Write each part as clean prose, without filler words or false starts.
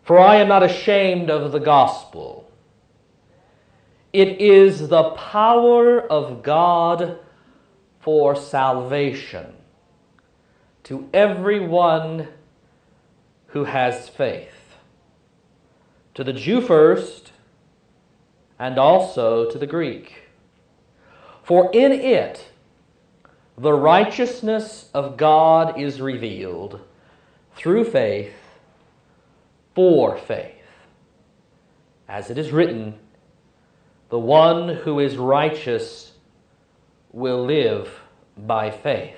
For I am not ashamed of the gospel. It is the power of God for salvation to everyone who has faith, to the Jew first, and also to the Greek. For in it the righteousness of God is revealed through faith for faith. As it is written, the one who is righteous will live by faith.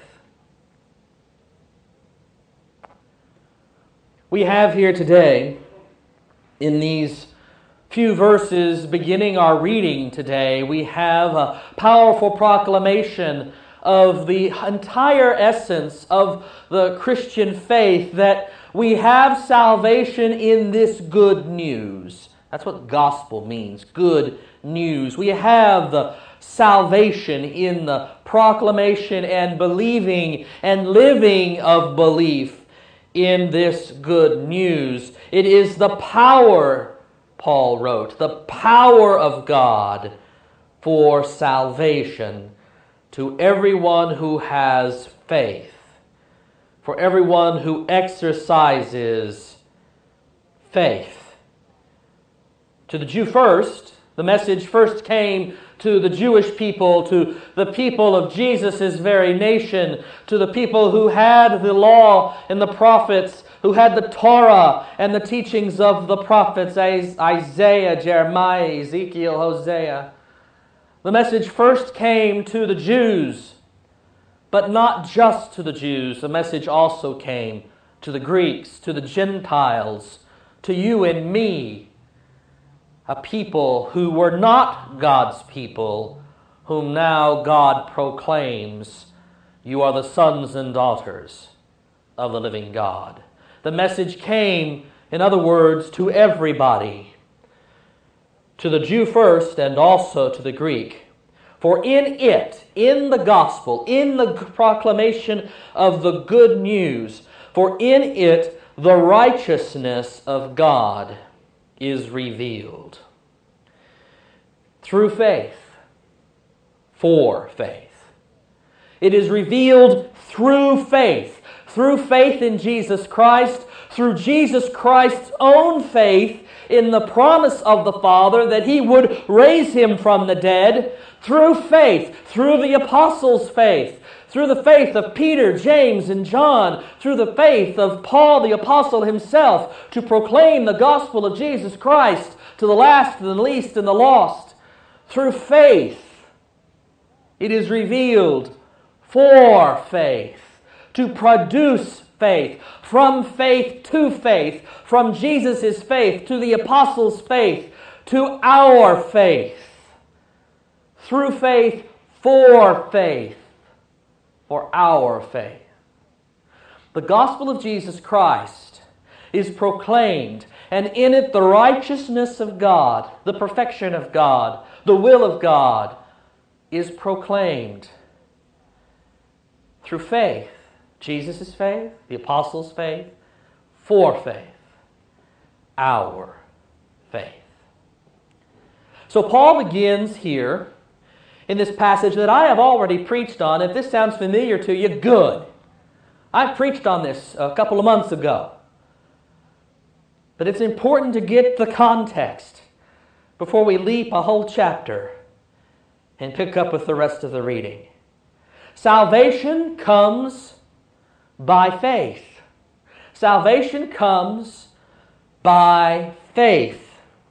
We have here today, in these few verses beginning our reading today, we have a powerful proclamation of the entire essence of the Christian faith, that we have salvation in this good news. That's what gospel means, good news. We have the salvation in the proclamation and believing and living of belief in this good news. It is the power, Paul wrote, the power of God for salvation to everyone who has faith, for everyone who exercises faith. To the Jew first, the message first came to the Jewish people, to the people of Jesus' very nation, to the people who had the law and the prophets, who had the Torah and the teachings of the prophets, Isaiah, Jeremiah, Ezekiel, Hosea. The message first came to the Jews, but not just to the Jews. The message also came to the Greeks, to the Gentiles, to you and me, a people who were not God's people, whom now God proclaims, you are the sons and daughters of the living God. The message came, in other words, to everybody, to the Jew first and also to the Greek. For in it, in the gospel, in the proclamation of the good news, for in it the righteousness of God is revealed through faith, for faith. It is revealed through faith in Jesus Christ, through Jesus Christ's own faith in the promise of the Father that He would raise Him from the dead, through faith, through the apostles' faith, through the faith of Peter, James, and John, through the faith of Paul the apostle himself, to proclaim the gospel of Jesus Christ to the last and the least and the lost. Through faith, it is revealed for faith, to produce faith, from faith to faith, from Jesus' faith to the apostles' faith, to our faith. Through faith, for faith, for our faith. The gospel of Jesus Christ is proclaimed, and in it the righteousness of God, the perfection of God, the will of God is proclaimed through faith. Jesus' faith, the apostles' faith, for faith, our faith. So Paul begins here in this passage that I have already preached on. If this sounds familiar to you, good. I preached on this a couple of months ago. But it's important to get the context before we leap a whole chapter and pick up with the rest of the reading. Salvation comes by faith. Salvation comes by faith.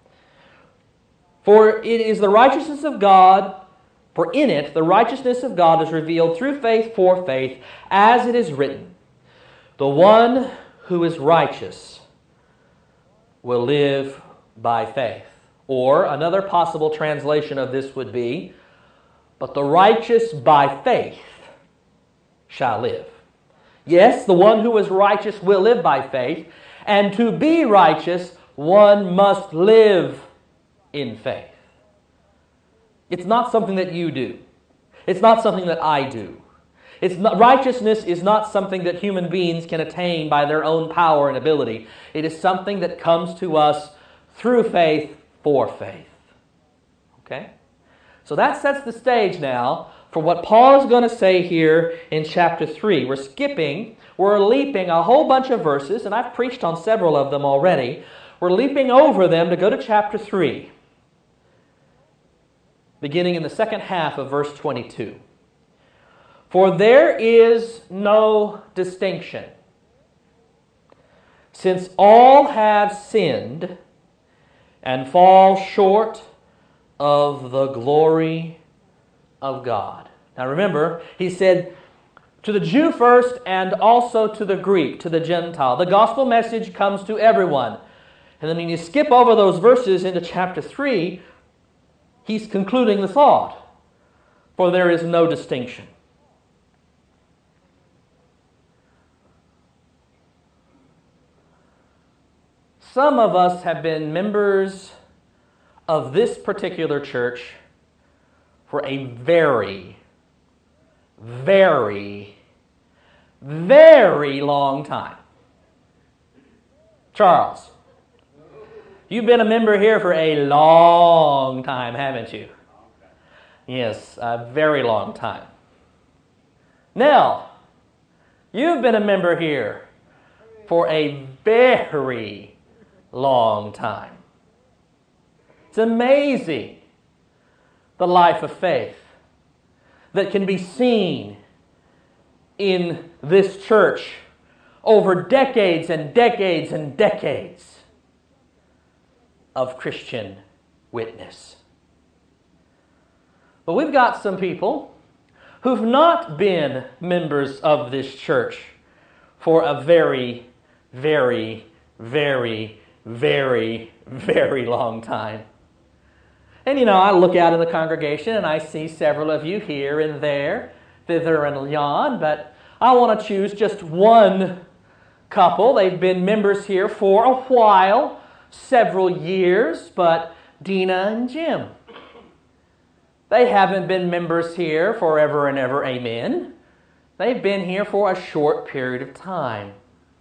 For it is the righteousness of God, for in it the righteousness of God is revealed through faith for faith, as it is written, the one who is righteous will live by faith. Or another possible translation of this would be, but the righteous by faith shall live. Yes, the one who is righteous will live by faith, and to be righteous, one must live in faith. It's not something that you do. It's not something that I do. Righteousness is not something that human beings can attain by their own power and ability. It is something that comes to us through faith, for faith. Okay? So that sets the stage now for what Paul is going to say here in chapter 3. We're leaping a whole bunch of verses, and I've preached on several of them already. We're leaping over them to go to chapter 3, beginning in the second half of verse 22. For there is no distinction, since all have sinned and fall short of the glory of God. Now remember, he said to the Jew first and also to the Greek, to the Gentile. The gospel message comes to everyone. And then when you skip over those verses into chapter 3, he's concluding the thought. For there is no distinction. Some of us have been members of this particular church for a very, very, very long time. Charles, you've been a member here for a long time, haven't you? Yes, a very long time. Nell, you've been a member here for a very long time. It's amazing the life of faith that can be seen in this church over decades and decades and decades of Christian witness. But we've got some people who've not been members of this church for a very, very, very, very, very long time. And I look out in the congregation and I see several of you here and there, thither and yon, but I want to choose just one couple. They've been members here for a while, several years, but Dina and Jim. They haven't been members here forever and ever, amen. They've been here for a short period of time.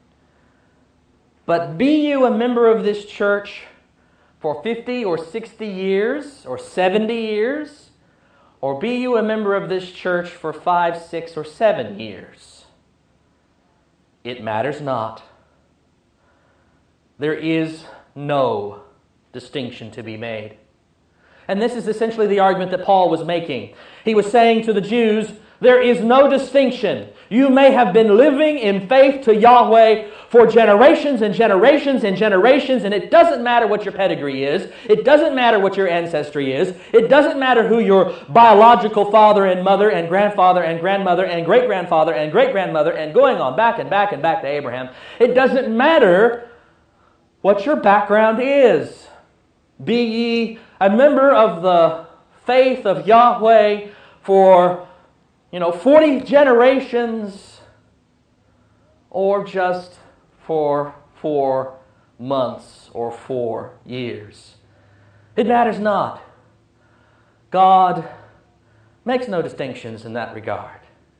But be you a member of this church for 50 or 60 years or 70 years, or be you a member of this church for 5, 6, or 7 years, it matters not. There is no distinction to be made. And this is essentially the argument that Paul was making. He was saying to the Jews, there is no distinction. You may have been living in faith to Yahweh for generations and generations and generations, and it doesn't matter what your pedigree is. It doesn't matter what your ancestry is. It doesn't matter who your biological father and mother and grandfather and grandmother and great-grandfather and great-grandmother and going on back and back and back to Abraham. It doesn't matter what your background is. Be ye a member of the faith of Yahweh for 40 generations, or just for 4 months or 4 years. It matters not. God makes no distinctions in that regard.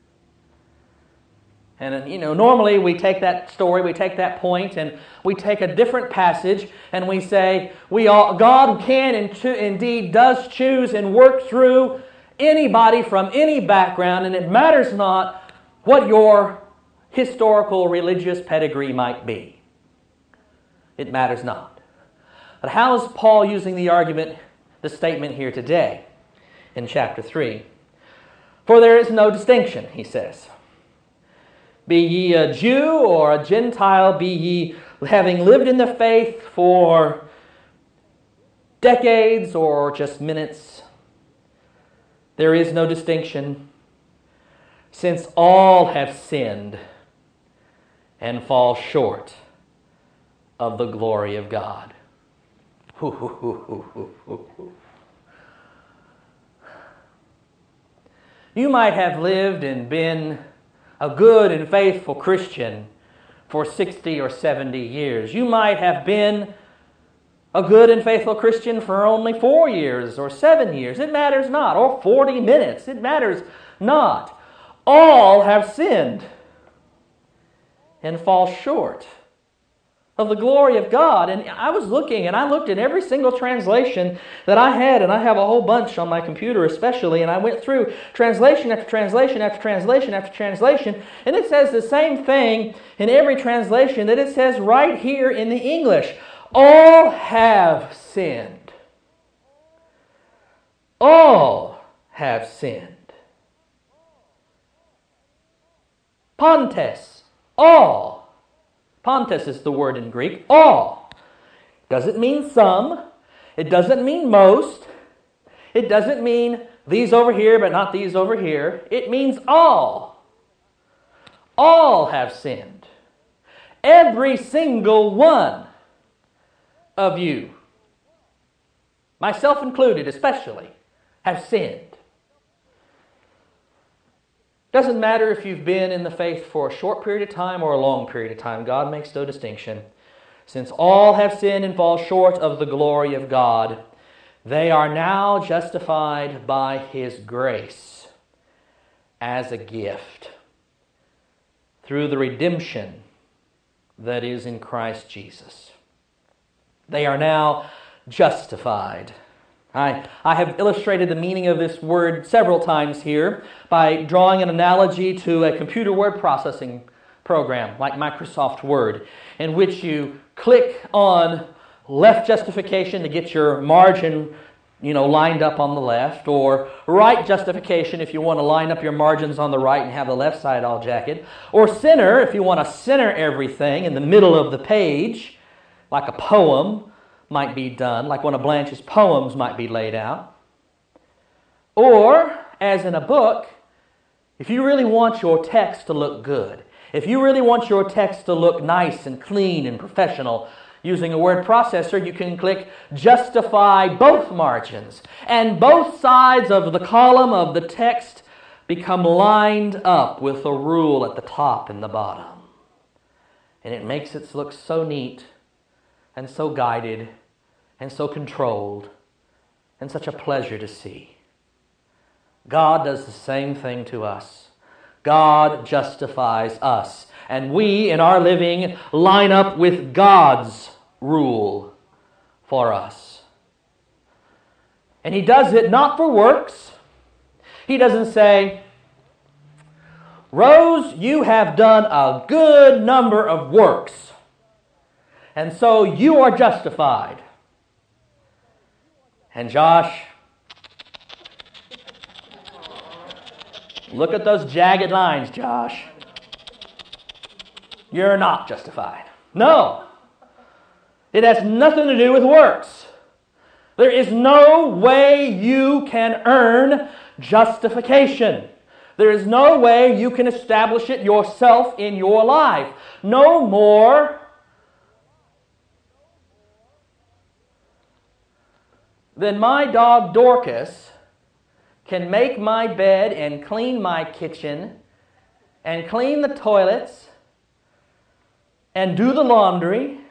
And normally we take that story, we take that point, and we take a different passage, and we say, God can and indeed does choose and work through anybody from any background, and it matters not what your historical religious pedigree might be. It matters not. But how is Paul using the statement here today in chapter 3? For there is no distinction, he says. Be ye a Jew or a Gentile, be ye having lived in the faith for decades or just minutes, there is no distinction, since all have sinned and fall short of the glory of God. You might have lived and been a good and faithful Christian for 60 or 70 years. You might have been a good and faithful Christian for only 4 years or 7 years. It matters not. Or 40 minutes. It matters not. All have sinned and fall short of the glory of God. And I was looking, and I looked at every single translation that I had, and I have a whole bunch on my computer especially, and I went through translation after translation after translation after translation, and it says the same thing in every translation that it says right here in the English. All have sinned. All have sinned. Pontes, all. Pontes is the word in Greek, all. Doesn't mean some. It doesn't mean most. It doesn't mean these over here but not these over here. It means all. All have sinned. Every single one of you, myself included especially, have sinned. Doesn't matter if you've been in the faith for a short period of time or a long period of time. God makes no distinction. Since all have sinned and fall short of the glory of God, they are now justified by His grace as a gift through the redemption that is in Christ Jesus. They are now justified. I have illustrated the meaning of this word several times here by drawing an analogy to a computer word processing program like Microsoft Word, in which you click on left justification to get your margin lined up on the left, or right justification if you want to line up your margins on the right and have the left side all jagged, or center if you want to center everything in the middle of the page, like a poem might be done, like one of Blanche's poems might be laid out. Or, as in a book, if you really want your text to look good, if you really want your text to look nice and clean and professional, using a word processor, you can click justify both margins, and both sides of the column of the text become lined up with a rule at the top and the bottom. And it makes it look so neat and so guided and so controlled and such a pleasure to see. God does the same thing to us. God justifies us. And we, in our living, line up with God's rule for us. And He does it not for works. He doesn't say, Rose, you have done a good number of works, and so you are justified. And Josh, look at those jagged lines, Josh. You're not justified. No. It has nothing to do with works. There is no way you can earn justification. There is no way you can establish it yourself in your life. No more than my dog Dorcas can make my bed and clean my kitchen and clean the toilets and do the laundry.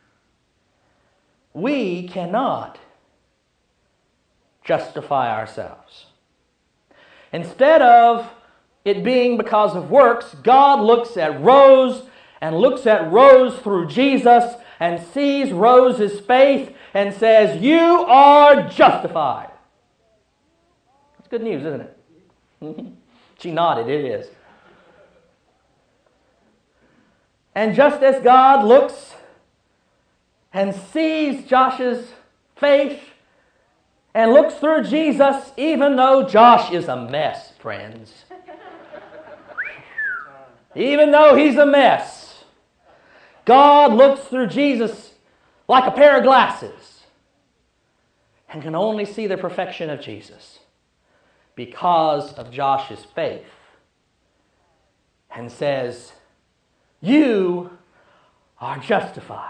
We cannot justify ourselves. Instead of it being because of works, God looks at Rose and looks at Rose through Jesus and sees Rose's faith and says, you are justified. That's good news, isn't it? She nodded, it is. And just as God looks and sees Josh's faith and looks through Jesus, even though Josh is a mess, friends. Even though he's a mess, God looks through Jesus like a pair of glasses and can only see the perfection of Jesus because of Josh's faith, and says, you are justified.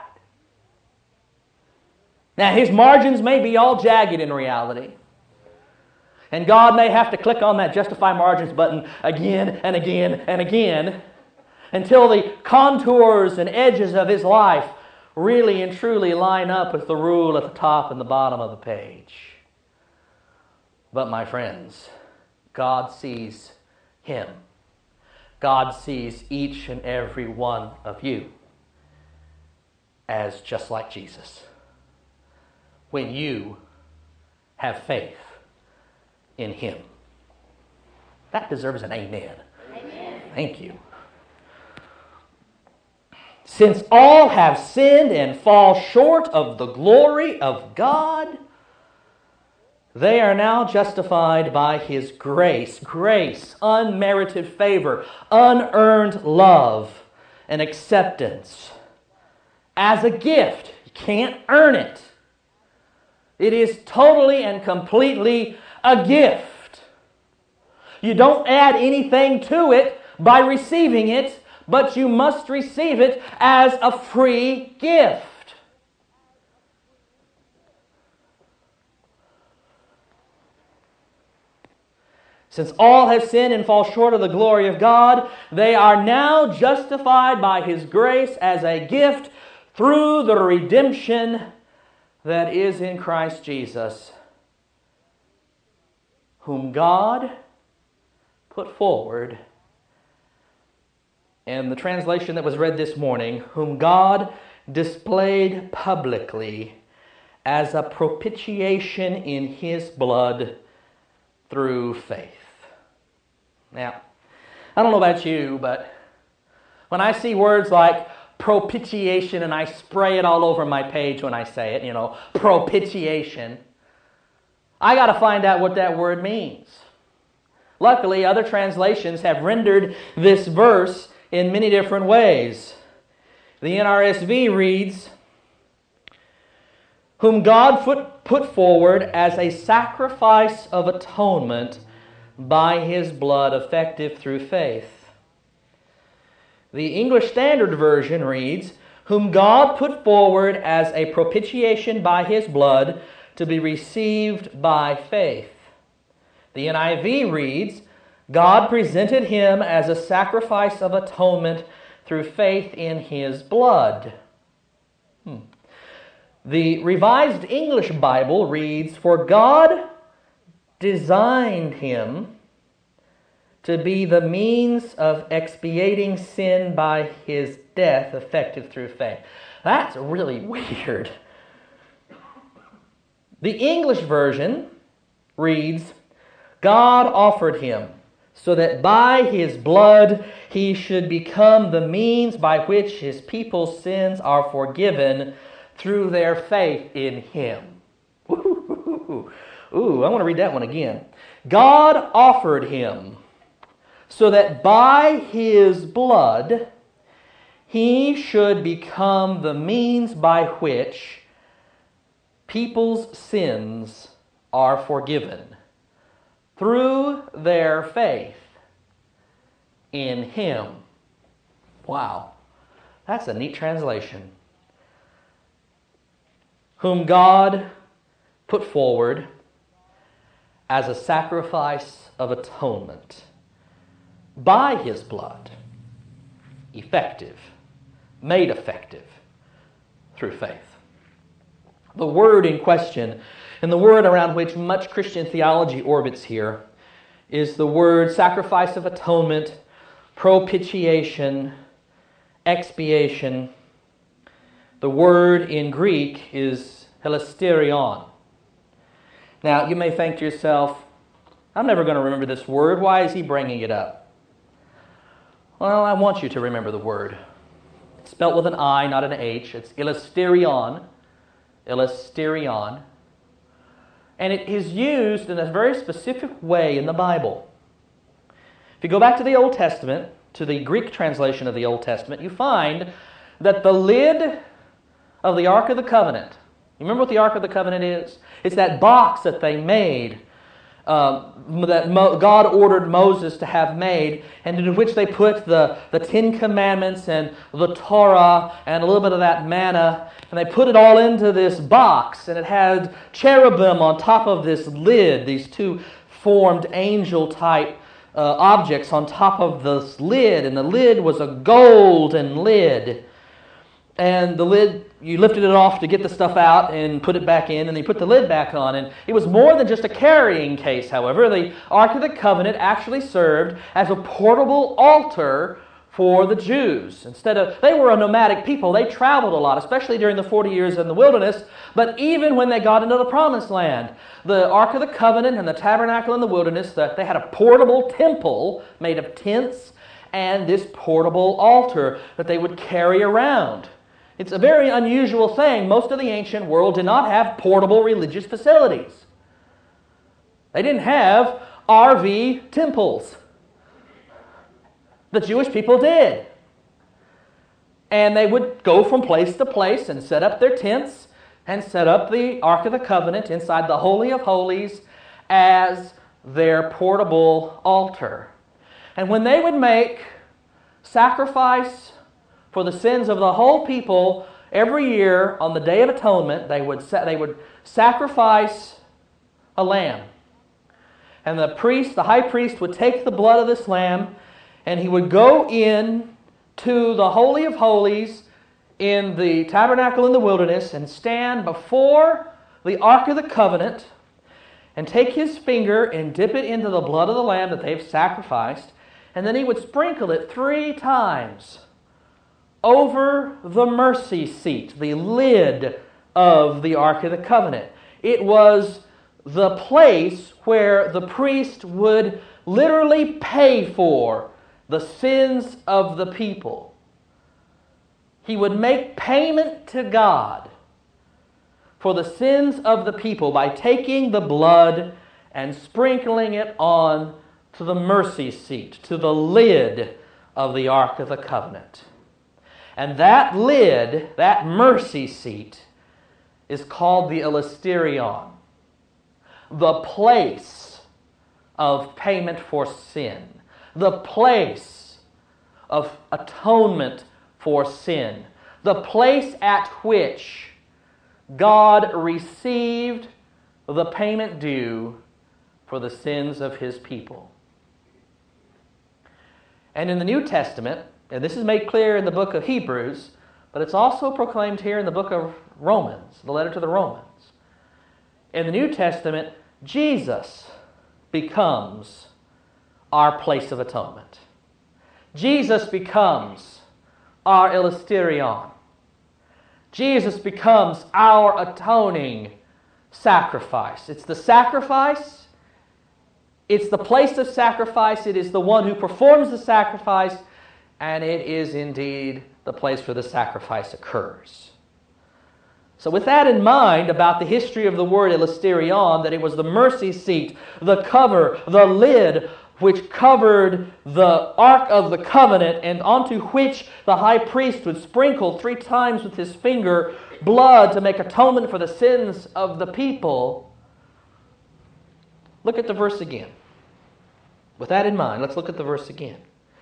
Now, his margins may be all jagged in reality, and God may have to click on that justify margins button again and again and again until the contours and edges of his life really and truly line up with the rule at the top and the bottom of the page. But my friends, God sees him God sees each and every one of you as just like Jesus. When you have faith in Him. That deserves an amen. Amen. Thank you. Since all have sinned and fall short of the glory of God, they are now justified by His grace. Grace, unmerited favor, unearned love and acceptance. As a gift. You can't earn it. It is totally and completely a gift. You don't add anything to it by receiving it, but you must receive it as a free gift. Since all have sinned and fall short of the glory of God, they are now justified by His grace as a gift through the redemption that is in Christ Jesus, whom God put forward, and the translation that was read this morning, whom God displayed publicly as a propitiation in His blood through faith. Now, I don't know about you, but when I see words like propitiation and I spray it all over my page when I say it, propitiation, I got to find out what that word means. Luckily, other translations have rendered this verse in many different ways. The NRSV reads, whom God put forward as a sacrifice of atonement by His blood, effective through faith. The English Standard Version reads, whom God put forward as a propitiation by His blood to be received by faith. The NIV reads, God presented Him as a sacrifice of atonement through faith in His blood. The Revised English Bible reads, for God designed Him to be the means of expiating sin by His death, effective through faith. That's really weird. The English version reads, God offered Him so that by His blood He should become the means by which His people's sins are forgiven through their faith in Him. Ooh, I want to read that one again. God offered Him so that by His blood He should become the means by which people's sins are forgiven through their faith in Him. Wow, that's a neat translation. Whom God put forward as a sacrifice of atonement by His blood, made effective through faith. The word in question, and the word around which much Christian theology orbits here, is the word sacrifice of atonement, propitiation, expiation. The word in Greek is hilasterion. Now, you may think to yourself, I'm never going to remember this word. Why is he bringing it up? Well, I want you to remember the word. It's spelled with an I, not an H. It's hilasterion. Hilasterion. And it is used in a very specific way in the Bible. If you go back to the Old Testament, to the Greek translation of the Old Testament, you find that the lid of the Ark of the Covenant, you remember what the Ark of the Covenant is? It's that box that they made, God ordered Moses to have made, and into which they put the Ten Commandments and the Torah and a little bit of that manna, and they put it all into this box, and it had cherubim on top of this lid, these two formed angel-type objects on top of this lid, and the lid was a golden lid. and the lid, you lifted it off to get the stuff out and put it back in, and then you put the lid back on. And it was more than just a carrying case, however. The Ark of the Covenant actually served as a portable altar for the Jews. They were a nomadic people. They traveled a lot, especially during the 40 years in the wilderness. But even when they got into the Promised Land, the Ark of the Covenant and the tabernacle in the wilderness, they had a portable temple made of tents and this portable altar that they would carry around. It's a very unusual thing. Most of the ancient world did not have portable religious facilities. They didn't have RV temples. The Jewish people did. And they would go from place to place and set up their tents and set up the Ark of the Covenant inside the Holy of Holies as their portable altar. And when they would make sacrifice for the sins of the whole people every year on the Day of Atonement, they would sacrifice a lamb. And the high priest would take the blood of this lamb, and he would go in to the Holy of Holies in the tabernacle in the wilderness and stand before the Ark of the Covenant and take his finger and dip it into the blood of the lamb that they've sacrificed, and then he would sprinkle it 3 times over the mercy seat, the lid of the Ark of the Covenant. It was the place where the priest would literally pay for the sins of the people. He would make payment to God for the sins of the people by taking the blood and sprinkling it on to the mercy seat, to the lid of the Ark of the Covenant. And that lid, that mercy seat, is called the Elasterion, the place of payment for sin, the place of atonement for sin, the place at which God received the payment due for the sins of His people. And in the New Testament, and this is made clear in the book of Hebrews, but it's also proclaimed here in the book of Romans, the letter to the Romans. In the New Testament, Jesus becomes our place of atonement. Jesus becomes our Elasterion. Jesus becomes our atoning sacrifice. It's the sacrifice. It's the place of sacrifice. It is the one who performs the sacrifice. And it is indeed the place where the sacrifice occurs. So with that in mind about the history of the word Elasterion, that it was the mercy seat, the cover, the lid, which covered the Ark of the Covenant, and onto which the high priest would sprinkle 3 times with his finger blood to make atonement for the sins of the people. Look at the verse again. With that in mind, let's look at the verse again.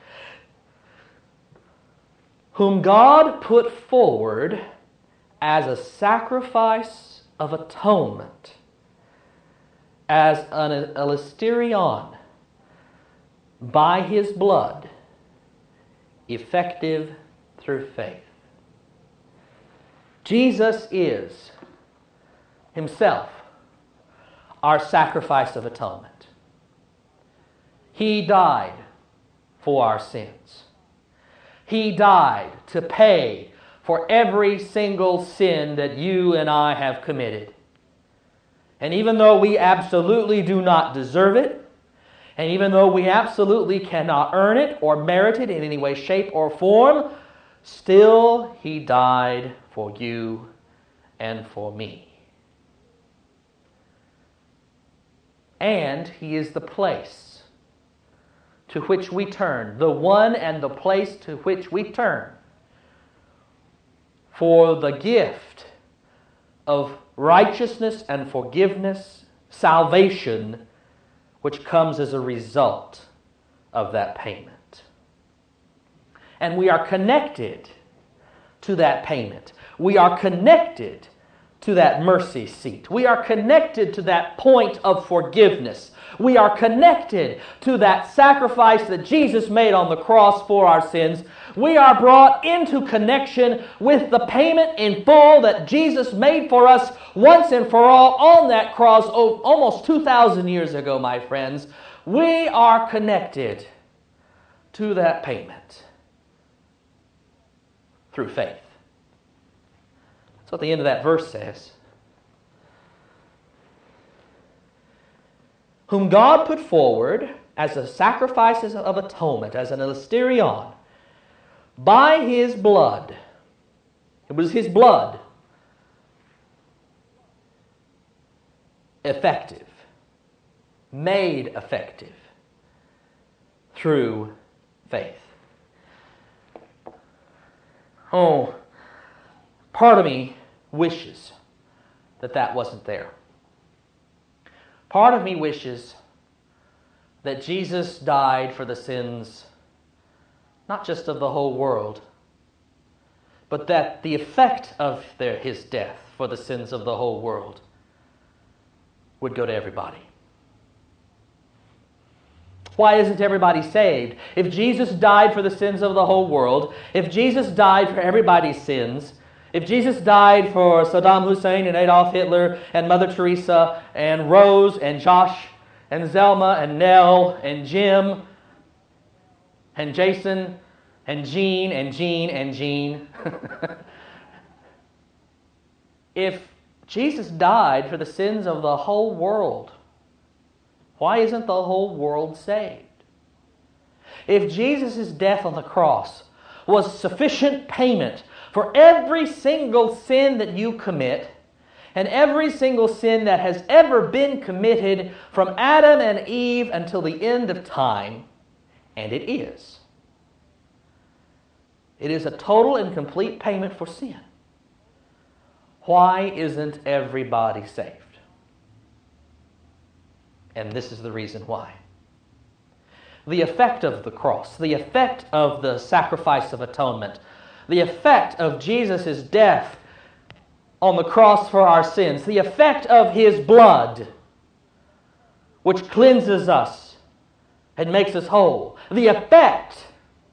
Whom God put forward as a sacrifice of atonement, as an Elasterion, by His blood, effective through faith. Jesus is Himself our sacrifice of atonement. He died for our sins. He died to pay for every single sin that you and I have committed. And even though we absolutely do not deserve it, and even though we absolutely cannot earn it or merit it in any way, shape, or form, still He died for you and for me. And He is the place to which we turn, the one and the place to which we turn for the gift of righteousness and forgiveness, salvation, which comes as a result of that payment. And we are connected to that payment. We are connected to that mercy seat. We are connected to that point of forgiveness. We are connected to that sacrifice that Jesus made on the cross for our sins. We are brought into connection with the payment in full that Jesus made for us once and for all on that cross almost 2,000 years ago, my friends. We are connected to that payment through faith. That's what the end of that verse says. Whom God put forward as a sacrifice of atonement, as an elasterion, by His blood. It was His blood. Effective. Made effective. Through faith. Oh, part of me wishes that wasn't there. Part of me wishes that Jesus died for the sins, not just of the whole world, but that the effect of His death for the sins of the whole world would go to everybody. Why isn't everybody saved? If Jesus died for the sins of the whole world, if Jesus died for everybody's sins, if Jesus died for Saddam Hussein and Adolf Hitler and Mother Teresa and Rose and Josh and Zelma and Nell and Jim and Jason and Jean and Jean and Jean. If Jesus died for the sins of the whole world, why isn't the whole world saved? If Jesus' death on the cross was sufficient payment for every single sin that you commit, and every single sin that has ever been committed from Adam and Eve until the end of time, and it is. It is a total and complete payment for sin. Why isn't everybody saved? And this is the reason why. The effect of the cross, the effect of the sacrifice of atonement, the effect of Jesus' death on the cross for our sins, the effect of His blood, which cleanses us and makes us whole, the effect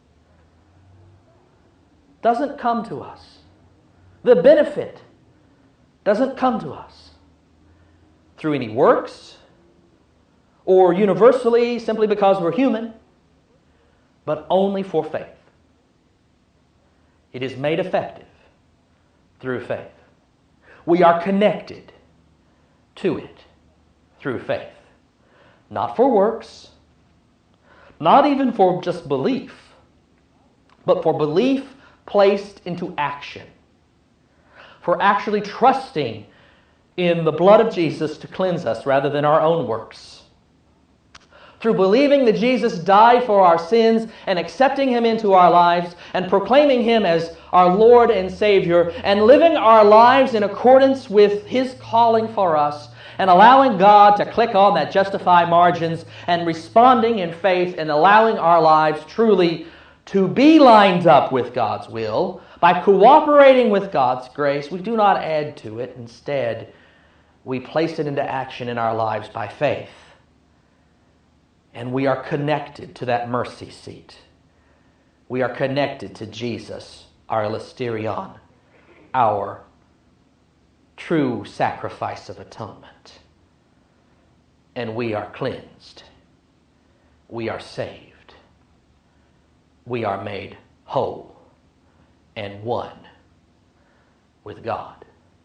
doesn't come to us. The benefit doesn't come to us through any works or universally simply because we're human, but only for faith. It is made effective through faith. We are connected to it through faith. Not for works, not even for just belief, but for belief placed into action. For actually trusting in the blood of Jesus to cleanse us rather than our own works. Through believing that Jesus died for our sins and accepting Him into our lives and proclaiming Him as our Lord and Savior and living our lives in accordance with His calling for us and allowing God to click on that justify margins and responding in faith and allowing our lives truly to be lined up with God's will. By cooperating with God's grace, we do not add to it. Instead, we place it into action in our lives by faith. And we are connected to that mercy seat. We are connected to Jesus, our elasterion, our true sacrifice of atonement. And we are cleansed. We are saved. We are made whole and one with God.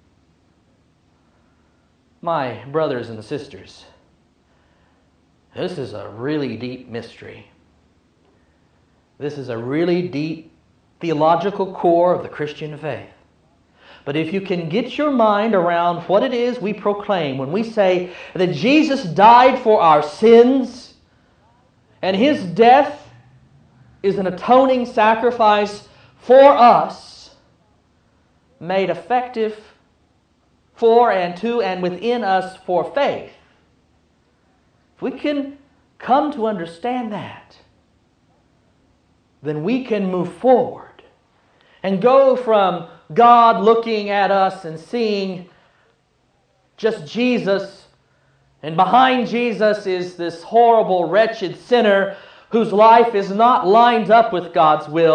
My brothers and sisters, this is a really deep mystery. This is a really deep theological core of the Christian faith. But if you can get your mind around what it is we proclaim when we say that Jesus died for our sins and His death is an atoning sacrifice for us, made effective for and to and within us for faith. If we can come to understand that, then we can move forward and go from God looking at us and seeing just Jesus, and behind Jesus is this horrible, wretched sinner whose life is not lined up with God's will,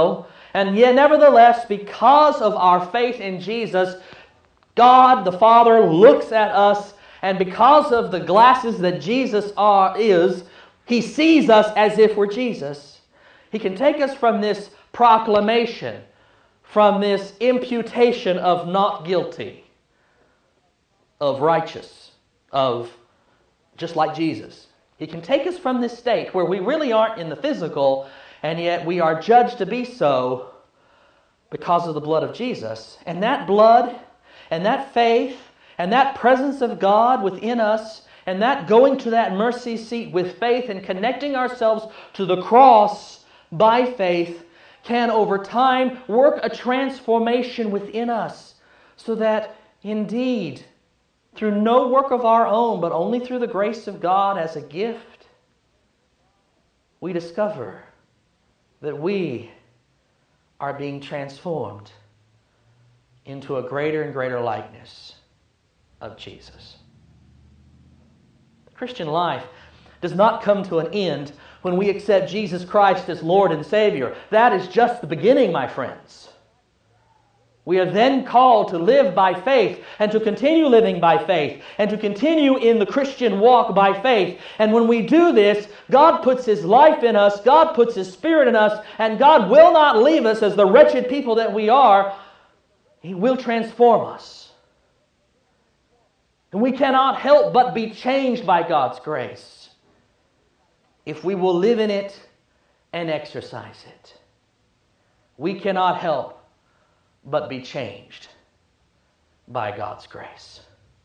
And yet, nevertheless, because of our faith in Jesus, God the Father looks at us, and because of the glasses that Jesus is, He sees us as if we're Jesus. He can take us from this proclamation, from this imputation of not guilty, of righteous, of just like Jesus. He can take us from this state where we really aren't in the physical, and yet we are judged to be so because of the blood of Jesus. And that blood, and that faith, and that presence of God within us, and that going to that mercy seat with faith and connecting ourselves to the cross by faith can over time work a transformation within us, so that indeed, through no work of our own, but only through the grace of God as a gift, we discover that we are being transformed into a greater and greater likeness of Jesus. The Christian life does not come to an end when we accept Jesus Christ as Lord and Savior. That is just the beginning, my friends. We are then called to live by faith and to continue living by faith and to continue in the Christian walk by faith. And when we do this, God puts His life in us, God puts His Spirit in us, and God will not leave us as the wretched people that we are. He will transform us. And we cannot help but be changed by God's grace if we will live in it and exercise it. We cannot help but be changed by God's grace.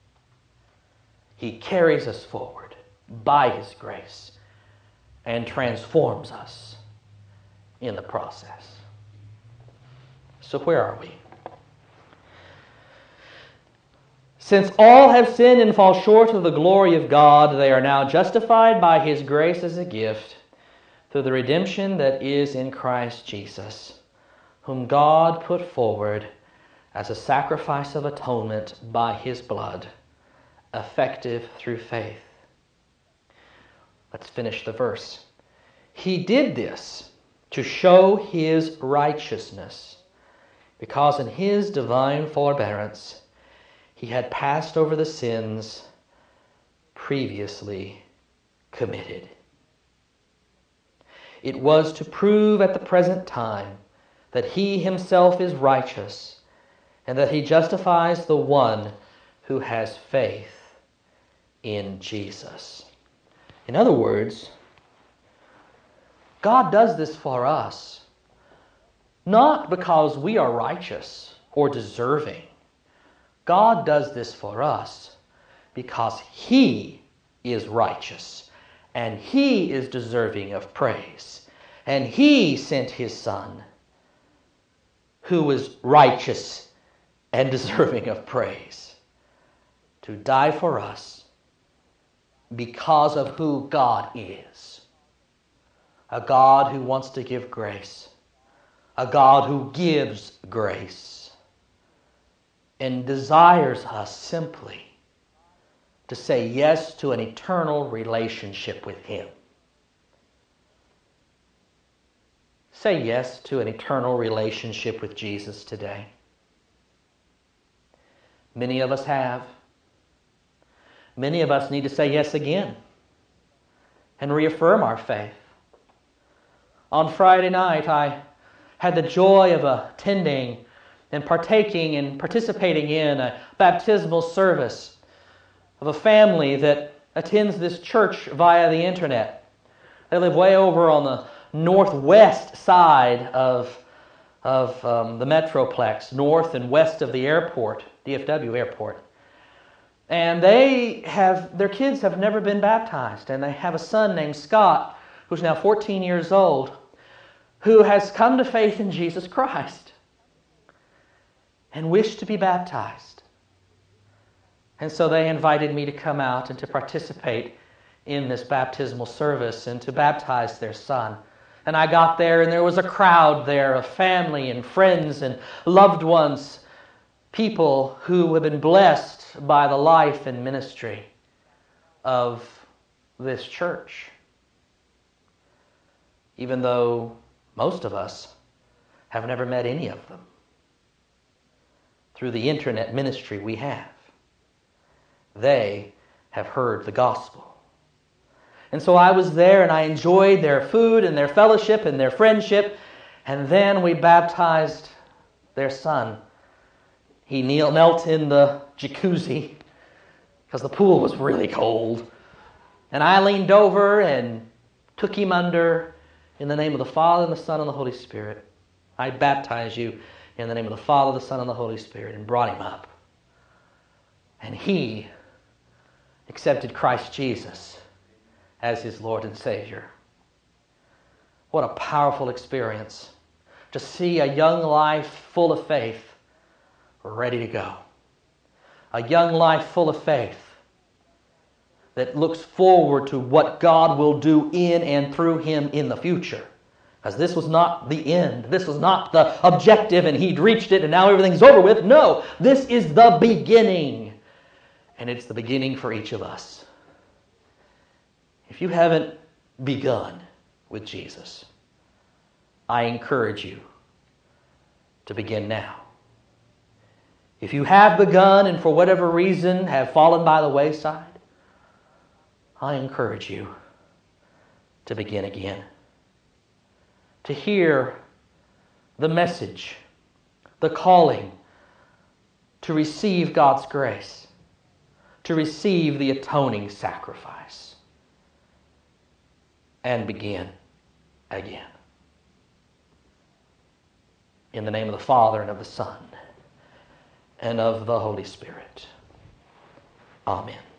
He carries us forward by His grace and transforms us in the process. So where are we? Since all have sinned and fall short of the glory of God, they are now justified by His grace as a gift through the redemption that is in Christ Jesus, whom God put forward as a sacrifice of atonement by His blood, effective through faith. Let's finish the verse. He did this to show His righteousness, because in His divine forbearance He had passed over the sins previously committed. It was to prove at the present time that He Himself is righteous, and that He justifies the one who has faith in Jesus. In other words, God does this for us, not because we are righteous or deserving. God does this for us because He is righteous, and He is deserving of praise, and He sent His Son, who was righteous and deserving of praise, to die for us because of who God is. A God who wants to give grace. A God who gives grace. And desires us simply to say yes to an eternal relationship with Him. Say yes to an eternal relationship with Jesus today. Many of us have. Many of us need to say yes again and reaffirm our faith. On Friday night, I had the joy of attending and partaking and participating in a baptismal service of a family that attends this church via the internet. They live way over on the northwest side of the Metroplex, north and west of the airport, DFW airport. And their kids have never been baptized, and they have a son named Scott, who's now 14 years old, who has come to faith in Jesus Christ and wished to be baptized. And so they invited me to come out and to participate in this baptismal service and to baptize their son. And I got there, and there was a crowd there of family and friends and loved ones, people who have been blessed by the life and ministry of this church. Even though most of us have never met any of them. Through the internet ministry we have, they have heard the gospel. And so I was there and I enjoyed their food and their fellowship and their friendship. And then we baptized their son. He knelt in the jacuzzi because the pool was really cold. And I leaned over and took him under in the name of the Father and the Son and the Holy Spirit. I baptize you in the name of the Father, the Son, and the Holy Spirit, and brought him up. And he accepted Christ Jesus as his Lord and Savior. What a powerful experience to see a young life full of faith ready to go. A young life full of faith that looks forward to what God will do in and through him in the future. Because this was not the end. This was not the objective and he'd reached it and now everything's over with. No, this is the beginning. And it's the beginning for each of us. If you haven't begun with Jesus, I encourage you to begin now. If you have begun and for whatever reason have fallen by the wayside, I encourage you to begin again. To hear the message, the calling to receive God's grace, to receive the atoning sacrifice, and begin again. In the name of the Father, and of the Son, and of the Holy Spirit. Amen.